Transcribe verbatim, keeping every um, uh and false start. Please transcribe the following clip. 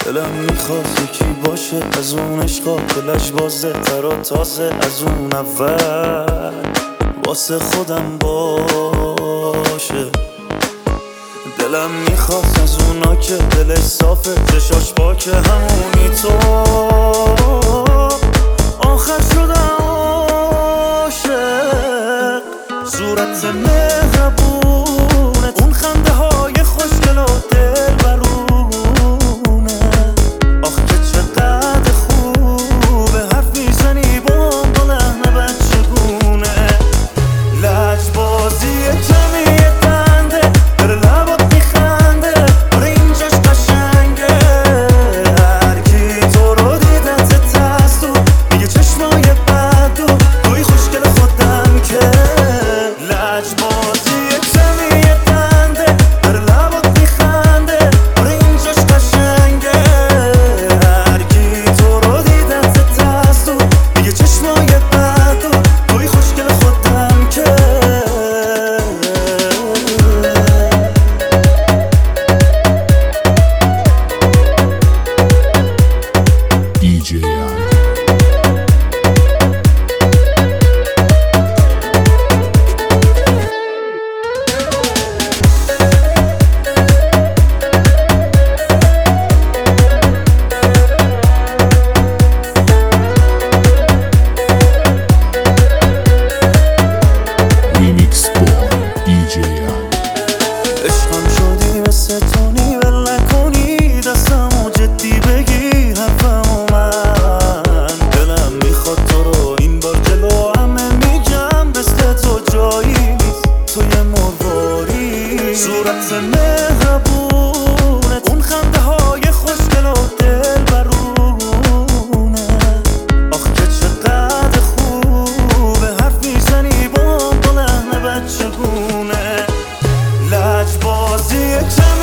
دلم میخواد یکی باشه از اون عشقا که لجبازه تر و تازه از اون اول واسه خودم باشه. دلم میخواد از اونا که دلش صافه چشاش پاکه همونی تو آخر شدم عاشق. صورت مهربونت اون خنده های خوشگل و دلبرونه آخ که چقدر خوبه حرف میزنی با با لحن بچگونه. لجبازی کمی بنده بره لبات میخنده آره اینجاش قشنگه هر کی تو رو دیدت تستو میگه چشمای بد و توی خوشگل خودم که لجبازی کمی بنده بره لبات میخنده آره اینجاش قشنگه هر کی تو رو دیدت تستو میگه چشمای بد و توی خوشگل خودم که دی جی آر ریمیکس با دی جی آر. عشقم شدی مثل تونی ول نکنی دستمو جدی بگی حرفمو من دلم میخواد تو رو این بار جلو همه میگم مثل تو جایی نیست تو یه مرواری. صورت مهربونت اون خنده های خوشگل و دلبرونه آخ که چقدر خوبه حرف میزنی با با لحن بچگونه. لجبازی